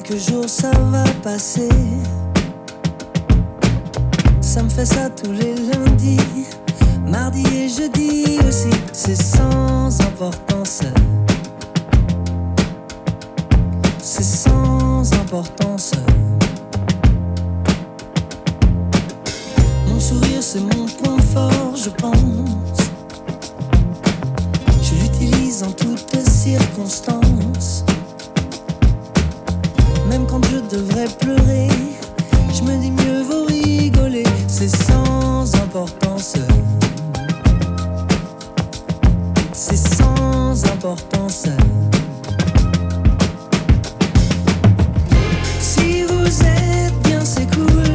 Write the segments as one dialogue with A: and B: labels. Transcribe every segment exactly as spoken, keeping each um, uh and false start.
A: quelques jours ça va passer. Ça me fait ça tous les lundis, mardi et jeudi aussi. C'est sans importance, c'est sans importance. Mon sourire c'est mon point fort, je pense. Je l'utilise en toutes circonstances. Même quand je devrais pleurer, je me dis mieux vaut rigoler. C'est sans importance, c'est sans importance. Si vous êtes bien c'est cool,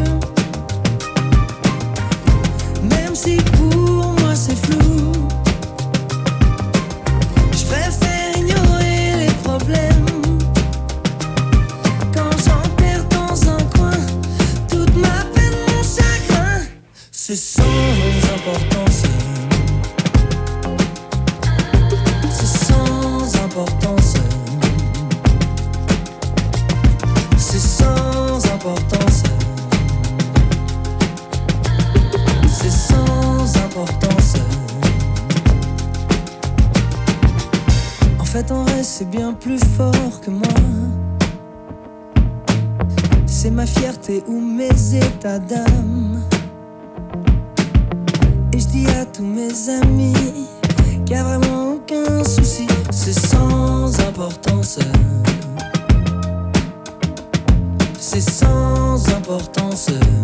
A: même si pour moi c'est flou. Je préfère ignorer les problèmes. Quand j'enterre dans un coin toute ma peine, mon chagrin, c'est sans importance, c'est sans importance, c'est sans importance, c'est sans importance. En fait en vrai c'est bien plus fort que moi. C'est ma fierté ou mes états d'âme. Et je dis à tous mes amis qu'il n'y a vraiment aucun souci. C'est sans importance, c'est sans importance.